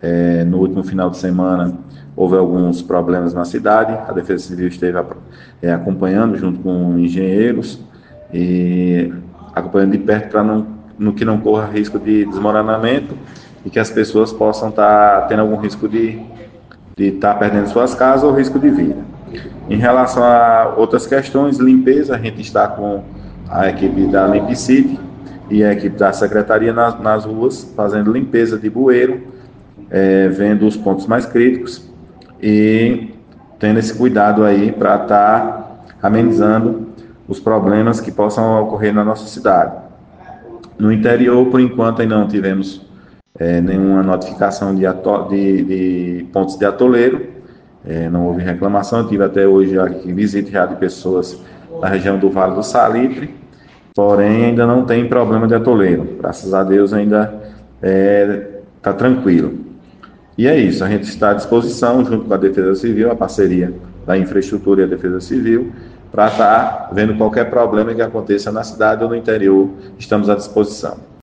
No último final de semana houve alguns problemas na cidade, a Defesa Civil esteve acompanhando junto com engenheiros e acompanhando de perto para no que não corra risco de desmoronamento e que as pessoas possam estar tendo algum risco de estar perdendo suas casas ou risco de vida. Em relação a outras questões, limpeza, a gente está com a equipe da Limpicity e a equipe da Secretaria nas ruas, fazendo limpeza de bueiro, vendo os pontos mais críticos e tendo esse cuidado aí para estar amenizando os problemas que possam ocorrer na nossa cidade. No interior, por enquanto, ainda não tivemos nenhuma notificação de pontos de atoleiro, não houve reclamação. Eu tive até hoje aqui visita já de pessoas da região do Vale do Salitre, porém ainda não tem problema de atoleiro. Graças a Deus ainda está tranquilo. E é isso, a gente está à disposição, junto com a Defesa Civil, a parceria da Infraestrutura e a Defesa Civil, para estar vendo qualquer problema que aconteça na cidade ou no interior, estamos à disposição.